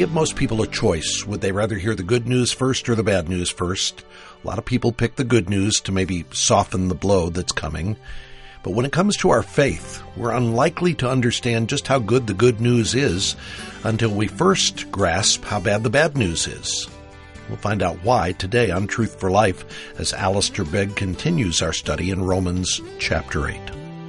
give most people a choice. Would they rather hear the good news first or the bad news first? A lot of people pick the good news to maybe soften the blow that's coming. But when it comes to our faith, we're unlikely to understand just how good the good news is until we first grasp how bad the bad news is. We'll find out why today on Truth for Life as Alistair Begg continues our study in Romans chapter 8.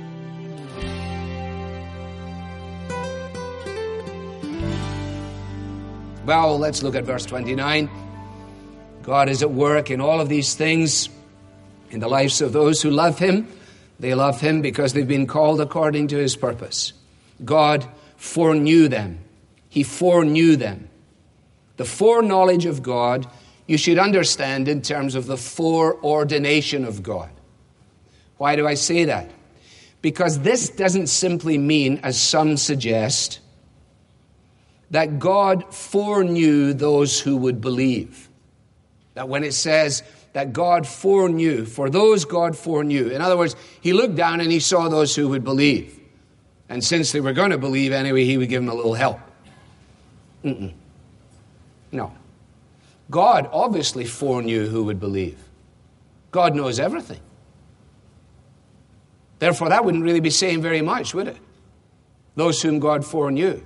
Well, let's look at verse 29. God is at work in all of these things in the lives of those who love Him. They love Him because they've been called according to His purpose. God foreknew them. He foreknew them. The foreknowledge of God, you should understand in terms of the foreordination of God. Why do I say that? Because this doesn't simply mean, as some suggest, that God foreknew those who would believe. That when it says that God foreknew, for those God foreknew. In other words, He looked down and He saw those who would believe. And since they were going to believe anyway, He would give them a little help. No. God obviously foreknew who would believe. God knows everything. Therefore, that wouldn't really be saying very much, would it? Those whom God foreknew.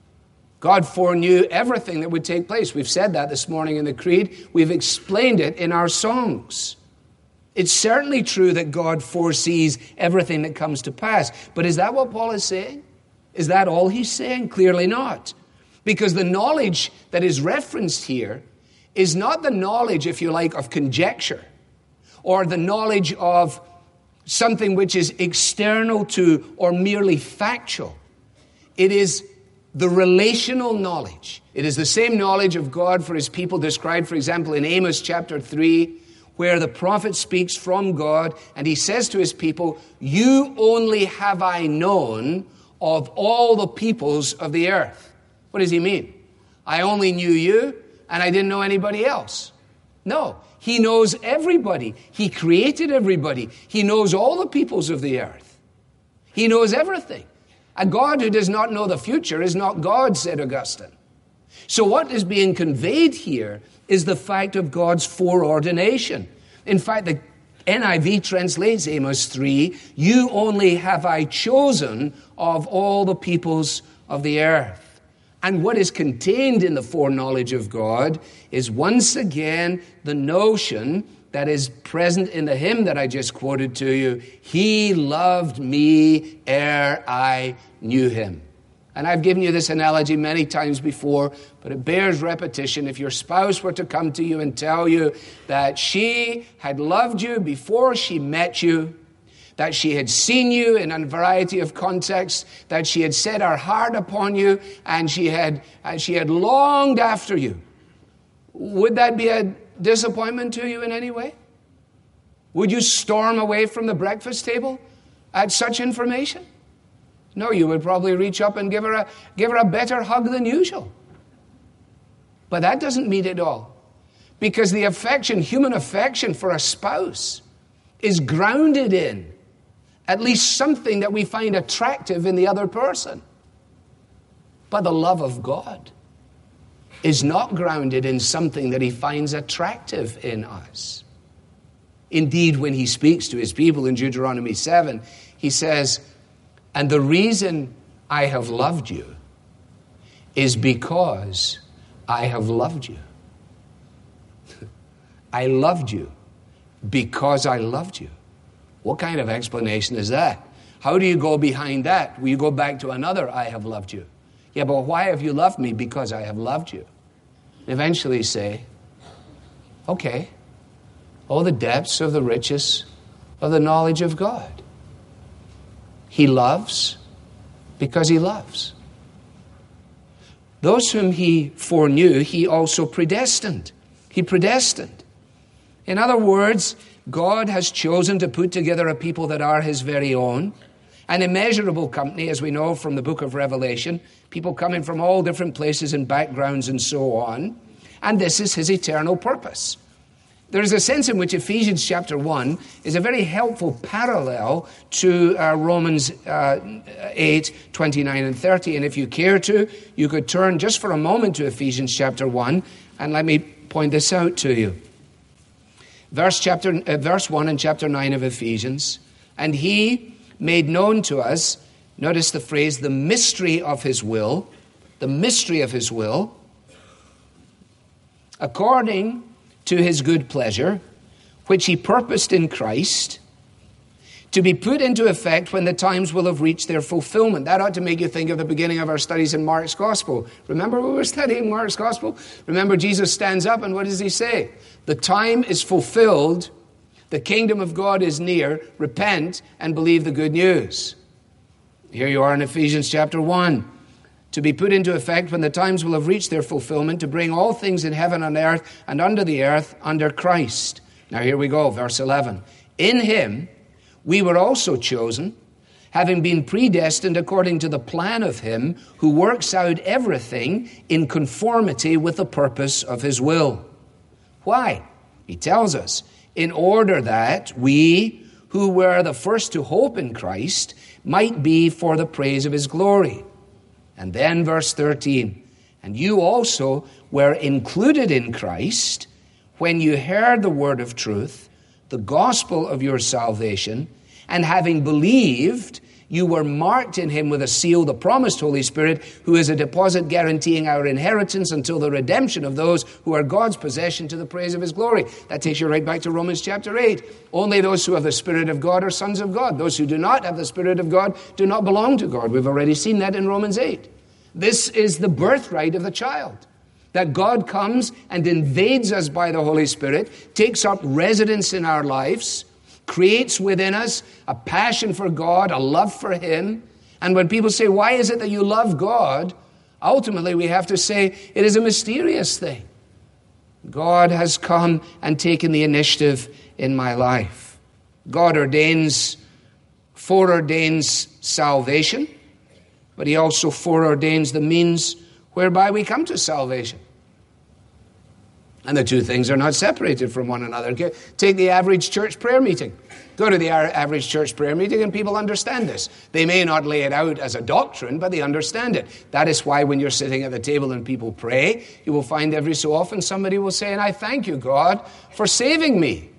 God foreknew everything that would take place. We've said that this morning in the Creed. We've explained it in our songs. It's certainly true that God foresees everything that comes to pass. But is that what Paul is saying? Is that all he's saying? Clearly not. Because the knowledge that is referenced here is not the knowledge, if you like, of conjecture or the knowledge of something which is external to or merely factual. It is the relational knowledge. It is the same knowledge of God for His people described, for example, in Amos chapter 3, where the prophet speaks from God and he says to his people, "You only have I known of all the peoples of the earth." What does he mean? I only knew you and I didn't know anybody else. No, He knows everybody. He created everybody. He knows all the peoples of the earth. He knows everything. A God who does not know the future is not God, said Augustine. So what is being conveyed here is the fact of God's foreordination. In fact, the NIV translates Amos 3, "You only have I chosen of all the peoples of the earth." And what is contained in the foreknowledge of God is once again the notion that is present in the hymn that I just quoted to you. He loved me ere I knew Him. And I've given you this analogy many times before, but it bears repetition. If your spouse were to come to you and tell you that she had loved you before she met you, that she had seen you in a variety of contexts, that she had set her heart upon you, and she had longed after you, would that be a disappointment to you in any way? Would you storm away from the breakfast table at such information? No, you would probably reach up and give her a better hug than usual. But that doesn't mean it all. Because the affection, human affection for a spouse, is grounded in at least something that we find attractive in the other person. But the love of God is not grounded in something that He finds attractive in us. Indeed, when He speaks to His people in Deuteronomy 7, He says, "And the reason I have loved you is because I have loved you." I loved you because I loved you. What kind of explanation is that? How do you go behind that? Will you go back to another "I have loved you"? Yeah, but why have you loved me? Because I have loved you. Eventually say, okay, oh, the depths of the riches of the knowledge of God. He loves because He loves. Those whom He foreknew, He also predestined. He predestined. In other words, God has chosen to put together a people that are His very own, an immeasurable company, as we know from the book of Revelation, people coming from all different places and backgrounds and so on. And this is His eternal purpose. There is a sense in which Ephesians chapter 1 is a very helpful parallel to Romans 8, 29 and 30. And if you care to, you could turn just for a moment to Ephesians chapter 1, and let me point this out to you. Verse 1 in chapter 9 of Ephesians. And he made known to us, notice the phrase, the mystery of his will, according to his good pleasure, which he purposed in Christ, to be put into effect when the times will have reached their fulfillment. That ought to make you think of the beginning of our studies in Mark's Gospel. Remember we were studying Mark's Gospel? Remember Jesus stands up and what does he say? The time is fulfilled, the kingdom of God is near, repent and believe the good news. Here you are in Ephesians chapter 1. To be put into effect when the times will have reached their fulfillment, to bring all things in heaven and earth and under the earth under Christ. Now here we go, verse 11. In him we were also chosen, having been predestined according to the plan of him who works out everything in conformity with the purpose of his will. Why? He tells us, in order that we who were the first to hope in Christ might be for the praise of his glory. And then verse 13, and you also were included in Christ when you heard the word of truth, the gospel of your salvation, and having believed, you were marked in him with a seal, the promised Holy Spirit, who is a deposit guaranteeing our inheritance until the redemption of those who are God's possession to the praise of his glory. That takes you right back to Romans chapter 8. Only those who have the Spirit of God are sons of God. Those who do not have the Spirit of God do not belong to God. We've already seen that in Romans 8. This is the birthright of the child. That God comes and invades us by the Holy Spirit, takes up residence in our lives, creates within us a passion for God, a love for him. And when people say, why is it that you love God? Ultimately, we have to say, it is a mysterious thing. God has come and taken the initiative in my life. God foreordains salvation, but he also foreordains the means whereby we come to salvation. And the two things are not separated from one another. Take the average church prayer meeting. Go to the average church prayer meeting and people understand this. They may not lay it out as a doctrine, but they understand it. That is why when you're sitting at the table and people pray, you will find every so often somebody will say, and I thank you, God, for saving me.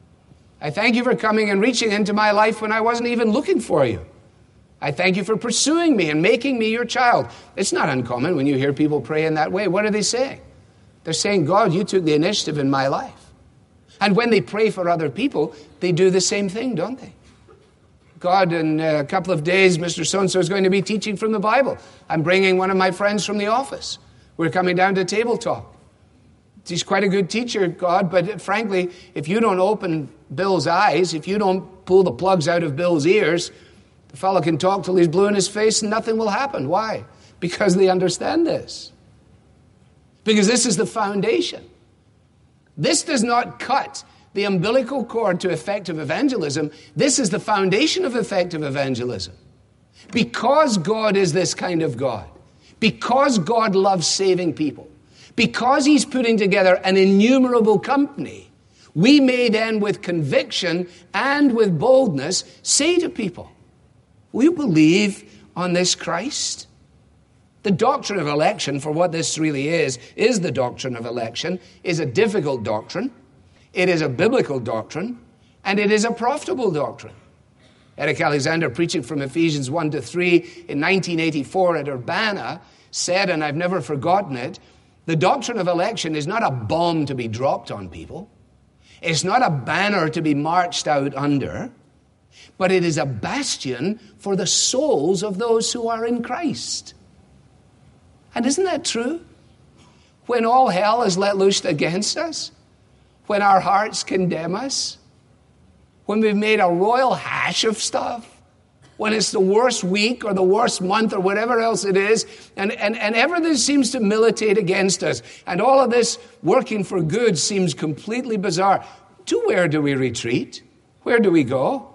I thank you for coming and reaching into my life when I wasn't even looking for you. I thank you for pursuing me and making me your child. It's not uncommon when you hear people pray in that way. What are they saying? They're saying, God, you took the initiative in my life. And when they pray for other people, they do the same thing, don't they? God, in a couple of days, Mr. So-and-so is going to be teaching from the Bible. I'm bringing one of my friends from the office. We're coming down to table talk. He's quite a good teacher, God, but frankly, if you don't open Bill's eyes, if you don't pull the plugs out of Bill's ears, the fellow can talk till he's blue in his face and nothing will happen. Why? Because they understand this. Because this is the foundation. This does not cut the umbilical cord to effective evangelism. This is the foundation of effective evangelism. Because God is this kind of God, because God loves saving people, because he's putting together an innumerable company, we may then with conviction and with boldness say to people, will you believe on this Christ? The doctrine of election, for what this really is the doctrine of election, is a difficult doctrine. It is a biblical doctrine, and it is a profitable doctrine. Eric Alexander, preaching from Ephesians 1 to 3 in 1984 at Urbana, said, and I've never forgotten it, the doctrine of election is not a bomb to be dropped on people. It's not a banner to be marched out under, but it is a bastion for the souls of those who are in Christ. And isn't that true? When all hell is let loose against us, when our hearts condemn us, when we've made a royal hash of stuff, when it's the worst week or the worst month or whatever else it is, and everything seems to militate against us, and all of this working for good seems completely bizarre, to where do we retreat? Where do we go?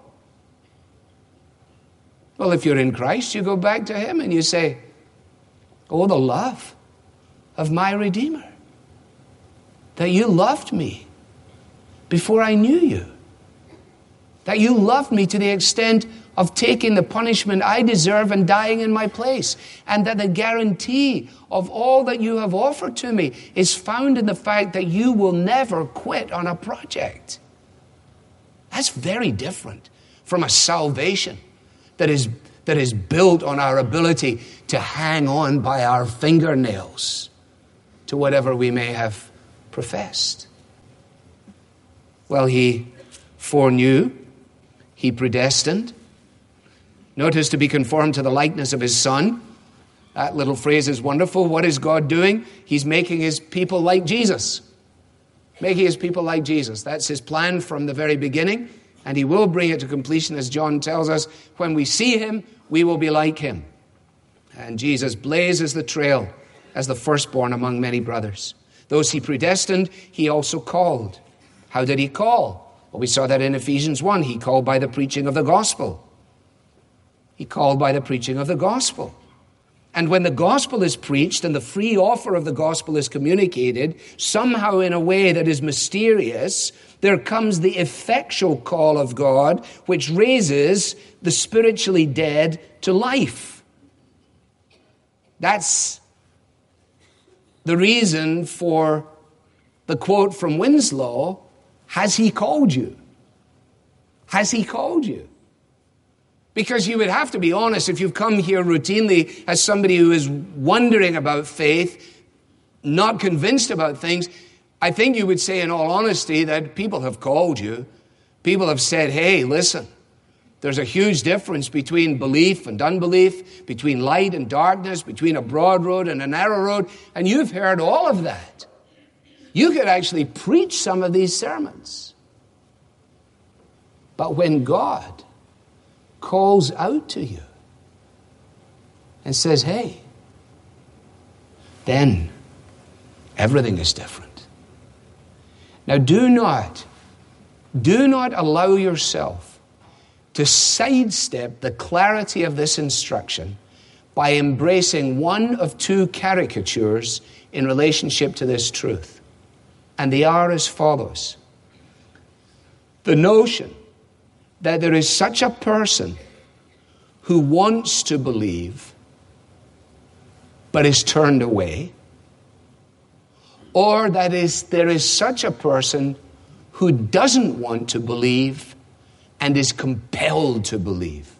Well, if you're in Christ, you go back to him and you say, oh, the love of my Redeemer, that you loved me, before I knew you. That you loved me to the extent of taking the punishment I deserve and dying in my place. And that the guarantee of all that you have offered to me is found in the fact that you will never quit on a project. That's very different from a salvation that is built on our ability to hang on by our fingernails to whatever we may have professed. Well, he foreknew, he predestined. Notice, to be conformed to the likeness of his Son. That little phrase is wonderful. What is God doing? He's making his people like Jesus. Making his people like Jesus. That's his plan from the very beginning. And he will bring it to completion, as John tells us. When we see him, we will be like him. And Jesus blazes the trail as the firstborn among many brothers. Those he predestined, he also called. How did he call? Well, we saw that in Ephesians 1. He called by the preaching of the gospel. He called by the preaching of the gospel. And when the gospel is preached and the free offer of the gospel is communicated, somehow in a way that is mysterious, there comes the effectual call of God, which raises the spiritually dead to life. That's the reason for the quote from Winslow, "Has he called you?" Has he called you? Because you would have to be honest, if you've come here routinely as somebody who is wondering about faith, not convinced about things, I think you would say in all honesty that people have called you. People have said, hey, listen, there's a huge difference between belief and unbelief, between light and darkness, between a broad road and a narrow road, and you've heard all of that. You could actually preach some of these sermons. But when God calls out to you and says, hey, then everything is different. Now do not allow yourself to sidestep the clarity of this instruction by embracing one of two caricatures in relationship to this truth. And they are as follows. The notion that there is such a person who wants to believe but is turned away, or that there is such a person who doesn't want to believe and is compelled to believe.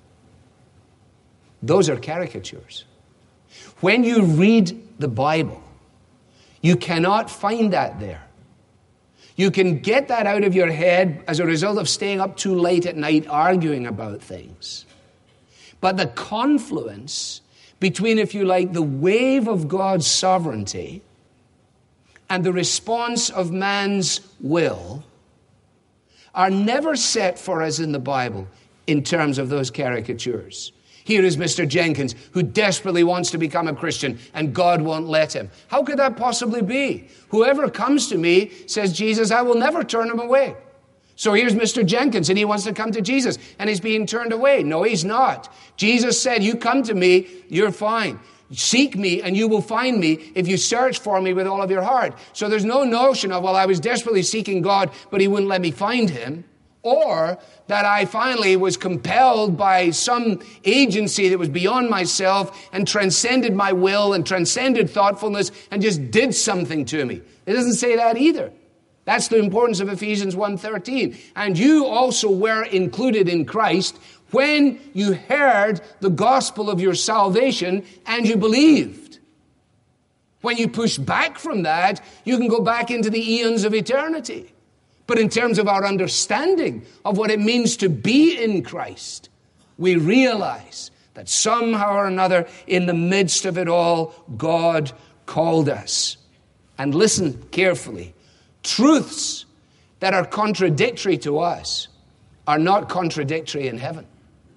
Those are caricatures. When you read the Bible, you cannot find that there. You can get that out of your head as a result of staying up too late at night arguing about things. But the confluence between, if you like, the wave of God's sovereignty and the response of man's will are never set for us in the Bible in terms of those caricatures. Here is Mr. Jenkins, who desperately wants to become a Christian, and God won't let him. How could that possibly be? Whoever comes to me, says Jesus, I will never turn him away. So here's Mr. Jenkins, and he wants to come to Jesus, and he's being turned away. No, he's not. Jesus said, you come to me, you're fine. Seek me, and you will find me if you search for me with all of your heart. So there's no notion of, well, I was desperately seeking God, but he wouldn't let me find him. Or that I finally was compelled by some agency that was beyond myself and transcended my will and transcended thoughtfulness and just did something to me. It doesn't say that either. That's the importance of Ephesians 1:13. And you also were included in Christ when you heard the gospel of your salvation and you believed. When you push back from that, you can go back into the eons of eternity. But in terms of our understanding of what it means to be in Christ, we realize that somehow or another, in the midst of it all, God called us. And listen carefully. Truths that are contradictory to us are not contradictory in heaven.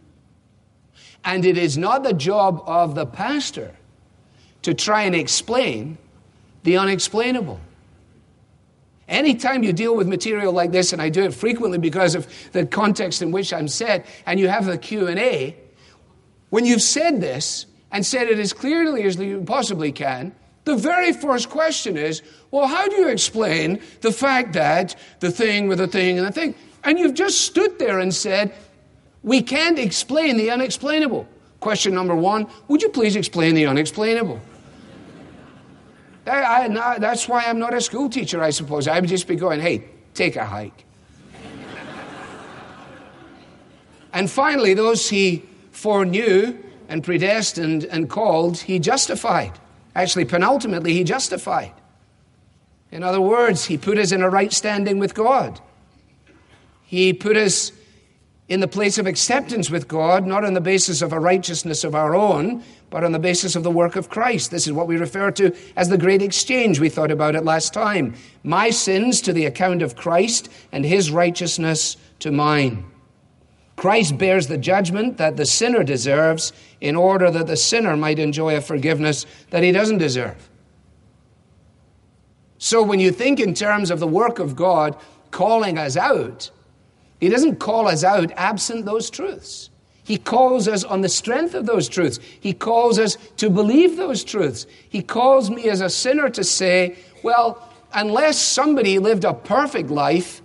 And it is not the job of the pastor to try and explain the unexplainable. Anytime you deal with material like this, and I do it frequently because of the context in which I'm set, and you have the Q&A, when you've said this, and said it as clearly as you possibly can, The very first question is, well, how do you explain the fact that the thing with the thing and the thing? And you've just stood there and said, we can't explain the unexplainable. Question number one, would you please explain the unexplainable? That's why I'm not a school teacher, I suppose. I would just be going, hey, take a hike. And finally, those he foreknew and predestined and called, he justified. Actually, penultimately, he justified. In other words, he put us in a right standing with God. He put us in the place of acceptance with God, not on the basis of a righteousness of our own, but on the basis of the work of Christ. This is what we refer to as the great exchange. We thought about it last time. My sins to the account of Christ, and his righteousness to mine. Christ bears the judgment that the sinner deserves in order that the sinner might enjoy a forgiveness that he doesn't deserve. So when you think in terms of the work of God calling us out, he doesn't call us out absent those truths. He calls us on the strength of those truths. He calls us to believe those truths. He calls me as a sinner to say, well, unless somebody lived a perfect life,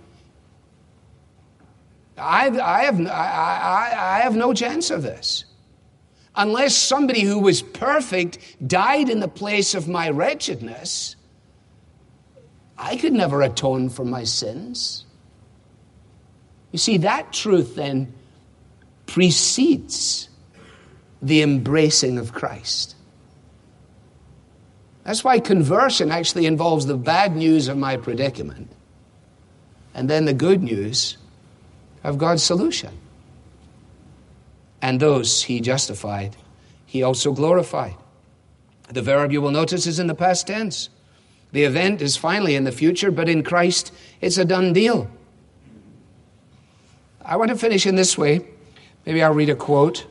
I have no chance of this. Unless somebody who was perfect died in the place of my wretchedness, I could never atone for my sins. You see, that truth then precedes the embracing of Christ. That's why conversion actually involves the bad news of my predicament and then the good news of God's solution. And those he justified, he also glorified. The verb you will notice is in the past tense. The event is finally in the future, but in Christ it's a done deal. I want to finish in this way. Maybe I'll read a quote.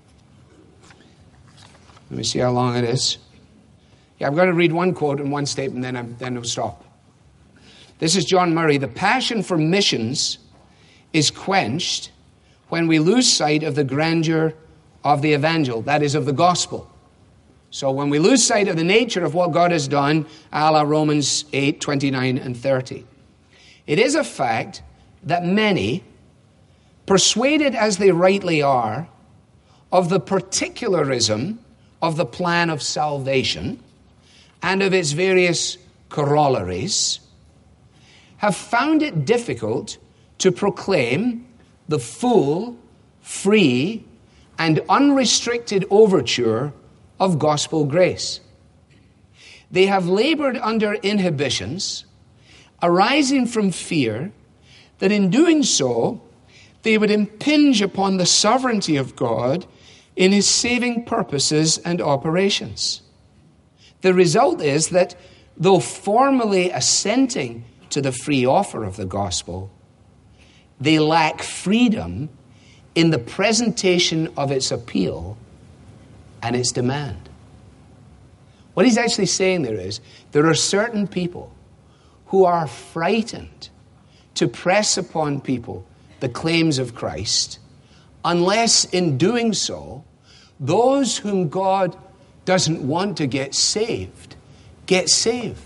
Let me see how long it is. Yeah, I'm going to read one quote and one statement, then we'll stop. This is John Murray. The passion for missions is quenched when we lose sight of the grandeur of the evangel, that is, of the gospel. So when we lose sight of the nature of what God has done, a la Romans 8, 29 and 30. It is a fact that many, persuaded as they rightly are of the particularism of the plan of salvation and of its various corollaries, have found it difficult to proclaim the full, free, and unrestricted overture of gospel grace. They have labored under inhibitions arising from fear that in doing so, they would impinge upon the sovereignty of God in his saving purposes and operations. The result is that, though formally assenting to the free offer of the gospel, they lack freedom in the presentation of its appeal and its demand. What he's actually saying there is, there are certain people who are frightened to press upon people the claims of Christ, unless in doing so, those whom God doesn't want to get saved, get saved.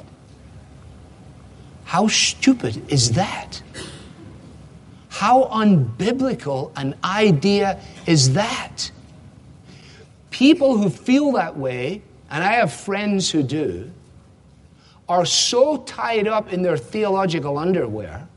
How stupid is that? How unbiblical an idea is that? People who feel that way, and I have friends who do, are so tied up in their theological underwear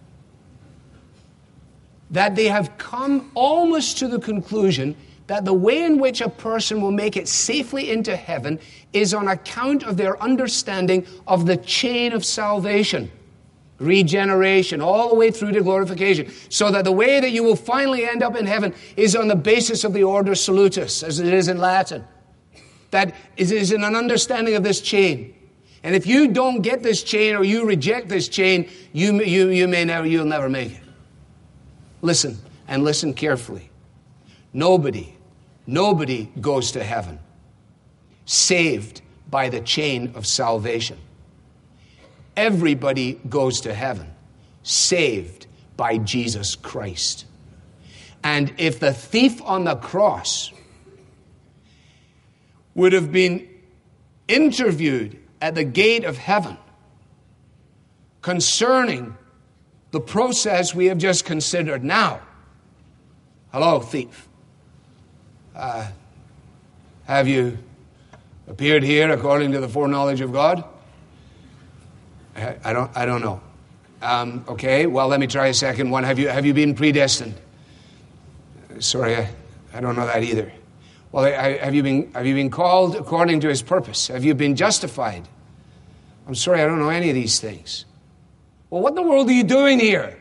that they have come almost to the conclusion that the way in which a person will make it safely into heaven is on account of their understanding of the chain of salvation, regeneration, all the way through to glorification, so that the way that you will finally end up in heaven is on the basis of the order salutis, as it is in Latin. That is in an understanding of this chain. And if you don't get this chain or you reject this chain, you'll never make it. Listen, and listen carefully. Nobody goes to heaven saved by the chain of salvation. Everybody goes to heaven saved by Jesus Christ. And if the thief on the cross would have been interviewed at the gate of heaven concerning the process we have just considered. Now, hello, thief. Have you appeared here according to the foreknowledge of God? I don't know. Okay, well, let me try a second one. Have you been predestined? Sorry, I don't know that either. Well, have you been called according to his purpose? Have you been justified? I'm sorry, I don't know any of these things. Well, what in the world are you doing here?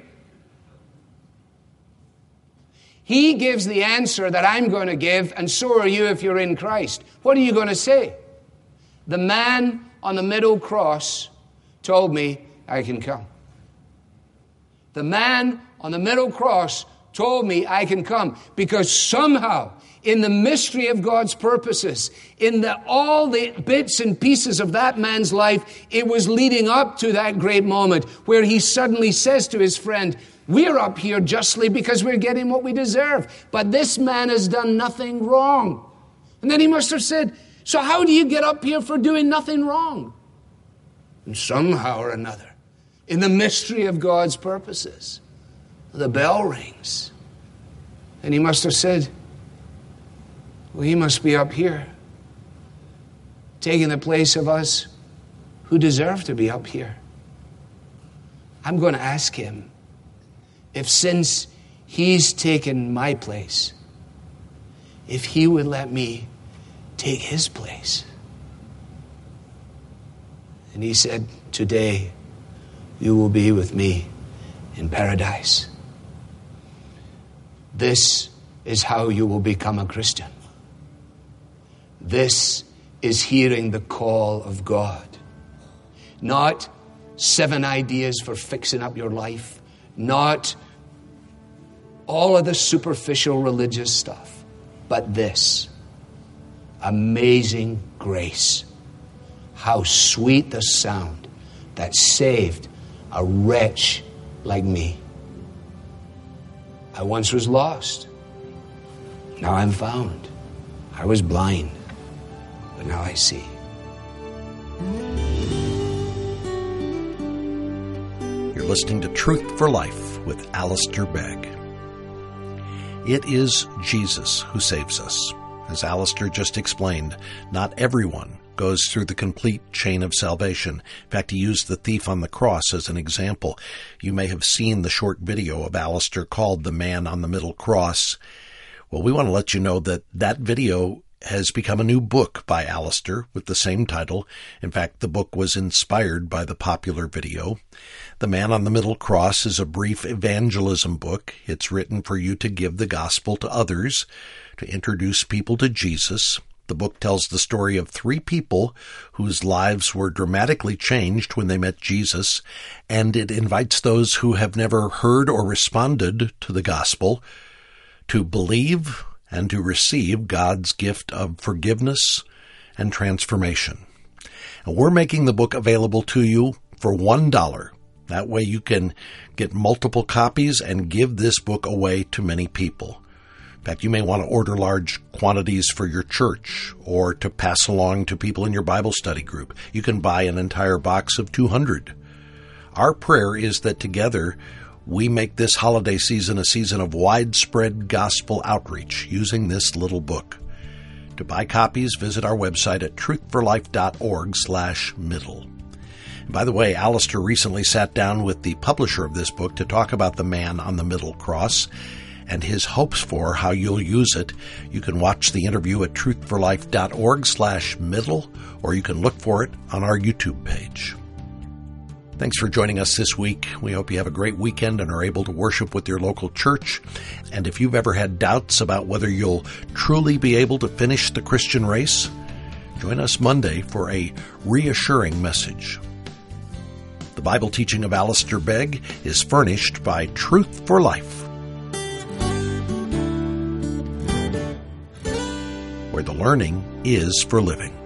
He gives the answer that I'm going to give, and so are you if you're in Christ. What are you going to say? The man on the middle cross told me I can come. The man on the middle cross told me I can come because somehow in the mystery of God's purposes, in all the bits and pieces of that man's life, it was leading up to that great moment where he suddenly says to his friend, we're up here justly because we're getting what we deserve, but this man has done nothing wrong. And then he must have said, so how do you get up here for doing nothing wrong? And somehow or another, in the mystery of God's purposes, the bell rings. And he must have said, well, he must be up here, taking the place of us who deserve to be up here. I'm going to ask him if, since he's taken my place, if he would let me take his place. And he said, today you will be with me in paradise. This is how you will become a Christian. This is hearing the call of God. Not 7 ideas for fixing up your life. Not all of the superficial religious stuff. But this. Amazing grace. How sweet the sound that saved a wretch like me. I once was lost. Now I'm found. I was blind. But now I see. You're listening to Truth for Life with Alistair Begg. It is Jesus who saves us. As Alistair just explained, not everyone goes through the complete chain of salvation. In fact, he used the thief on the cross as an example. You may have seen the short video of Alistair called The Man on the Middle Cross. Well, we want to let you know that that video has become a new book by Alistair with the same title. In fact, the book was inspired by the popular video. The Man on the Middle Cross is a brief evangelism book. It's written for you to give the gospel to others, to introduce people to Jesus. The book tells the story of 3 people whose lives were dramatically changed when they met Jesus, and it invites those who have never heard or responded to the gospel to believe and to receive God's gift of forgiveness and transformation. And we're making the book available to you for $1. That way you can get multiple copies and give this book away to many people. In fact, you may want to order large quantities for your church or to pass along to people in your Bible study group. You can buy an entire box of 200. Our prayer is that together we make this holiday season a season of widespread gospel outreach using this little book. To buy copies, visit our website at truthforlife.org/middle. By the way, Alistair recently sat down with the publisher of this book to talk about the Man on the Middle Cross and his hopes for how you'll use it. You can watch the interview at truthforlife.org/middle, or you can look for it on our YouTube page. Thanks for joining us this week. We hope you have a great weekend and are able to worship with your local church. And if you've ever had doubts about whether you'll truly be able to finish the Christian race, join us Monday for a reassuring message. The Bible teaching of Alistair Begg is furnished by Truth for Life, where the learning is for living.